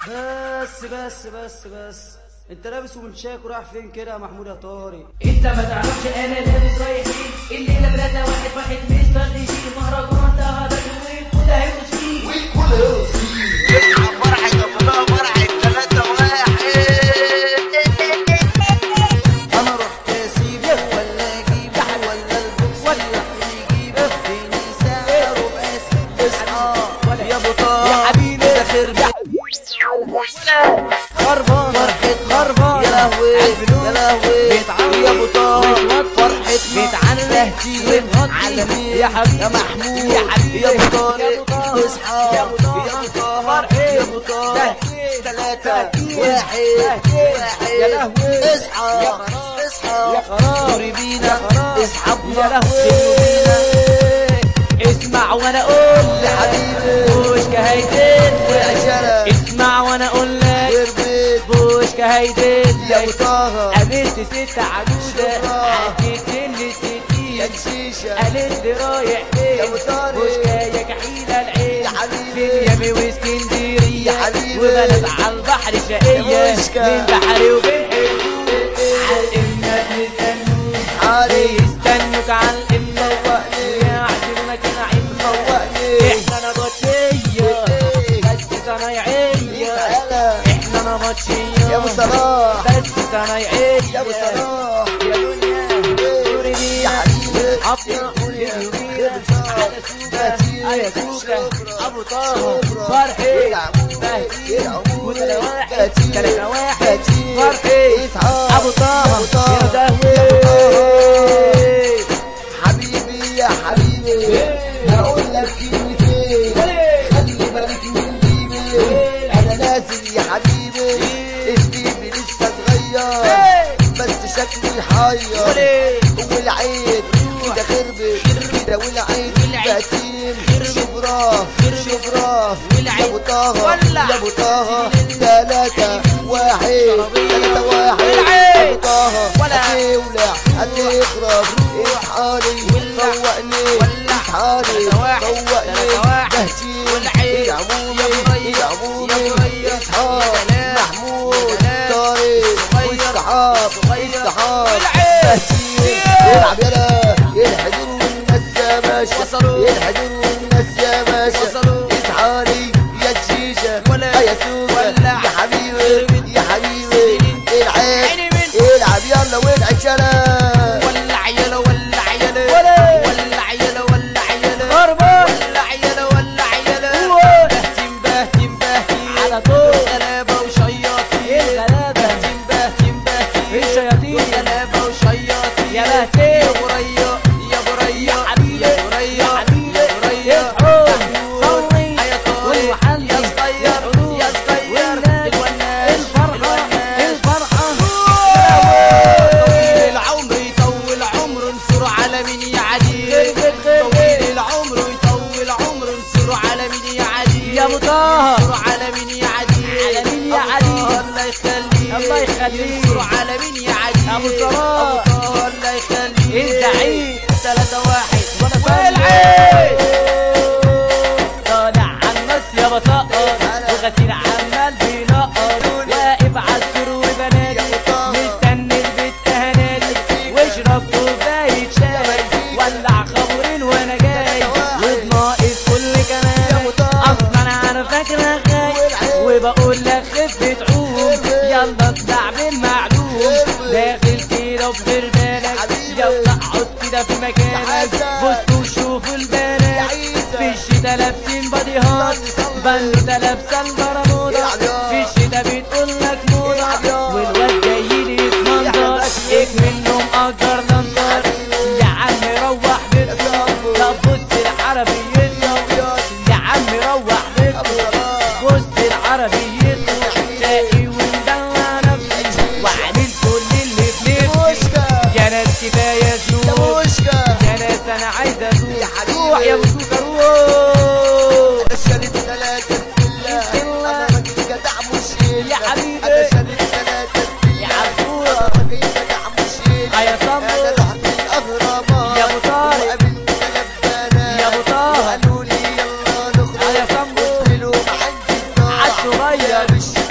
بس انت لابس ومنشاك ورايح فين كده يا محمود يا طارق؟ انت ما تعرفش انا لابس رايح فين. الليله بلادنا واحد مستر يشيل مهرجان ده هذا وكل هيرقص فيه وكل هيرقص فيه. اصحى فرحة ابوها فرحة 3-1. انا رحت اسيبه ولا اجيبه ولا البوكس ولا يجيبه فين سعره بس اصحى يا ابو طارق يا حبيبي ده خربان خربان فرحة خربان يا لهوي يا لهوي يا ابو طارق فرحة بيتعنله ومهدي يا حبيبي يا محمود يا حبيبي يا ابو طارق اصحى يا ابو طارق يا ابو طارق 3-1 يا لهوي اصحى اصحى دوري بينا اصحابنا يا لهوي اسمع وانا اقول لك يا حبيبي بوشكا هيدل اسمع وانا اقول لك بوشكا هيدل يا ابو طه قابلت ست عجوزه حكيت اللي ستين يا شيشه قالت لي رايح فين يا ابو طارق بوشكا يا كحيله العين يا حبيبي في يامي واسكندريه يا حبيبي وبلد على البحر شقيه من بحري وبين حالي يستنوك على القمة ويعزمك نعيم احنا نبطشية بس صنايعية احنا نبطشية يا ابو صلاح بس صنايعية يا ابو صلاح يا دنيا دوري يا حبيبي اصحابنا على سوكة على سوكة ابو طه فرحي العمود 3-1 فرحي ابو طه يا دهوي حبيبي يا حبيبي هقول لك كلمتين خلي بالك من جيبي انا نازل يا حبيبي الجيب لسه صغير بس شكله يحير والعين كده خربت كده والعين بتيم شبراه يا ابو طه يا ابو طه 3-1 يا ابو طه هتولع هتخرب اصحالي فوقني اصحالي فوقني بهتين العمومي اصحاب محمود طارق والصحاب بهتين العب يلا الحضور والناس يا باشا الحضور والناس يا باشا اصحالي يا تشيشه يا سوكه يا حبيبي يا حبيبي العب يلا والعب شلا ولع يلا ولع يلا ولع يلا ولع يلا ولع يلا ولع يلا بهتم على طول غلابة وشياطين بهتم الشياطين غلابة وشياطين يا بهتين يا بريا يا بريا يا حبيبي يا بريا يا حبيبي يا بريا صلي يا طارق يا صغير يا صغير الوناش الفرحة طويل العمر يطول عمر انصر على مين يا عديل طويل العمر يطول عمر انصر على مين يا عديل يا ابو طه انصر على مين يا عديل على مين يا عديل الله يخليك الله يخليك انصر على مين يا عديل ابو صلاح ابو طه الله يخليك الزعيم 3-1 والعين طالع عالنص يا بطاقة وغسيل عمال بينقط واقف عالسور وبنادي مستني البت هنادي واشرب كوباية شاي ولع خمرين وانا جاي وبناقص كل كلام اصلا انا فاكرة غاي وبقول لك خفة عوم يلا اطلع بالمعلوم داخل كده وبغير بالك يلا اقعد كده في مكانك بصوا وشوفوا البنات في الشتا لابسين بادي هات بنوتة لابسة البرمودا في الشتا بتقول لك موضة والواد جاي لي يتمنظر اكملهم اجر لنصر يا عم روح بيتنا طب بص العربيتنا يا عم روح بيتنا بص العربيتنا شقي ومدلع نفسي وعامل كل اللي في نفسي يا ناس كفاية ذنوب يا ناس انا عايز ادوق روح يا ابو سوكا روح الشريط 3 انا راجل جدع مش يا حبيبي انا شريط 3 يا عبدورة راجل جدع مش يا صمو انا رحت الاهرامات يا ابو طارق وقابلت 3 بنات يا ابو طه وقالوا لي يلا نخرج يا صمو قلت لهم عندي الصغير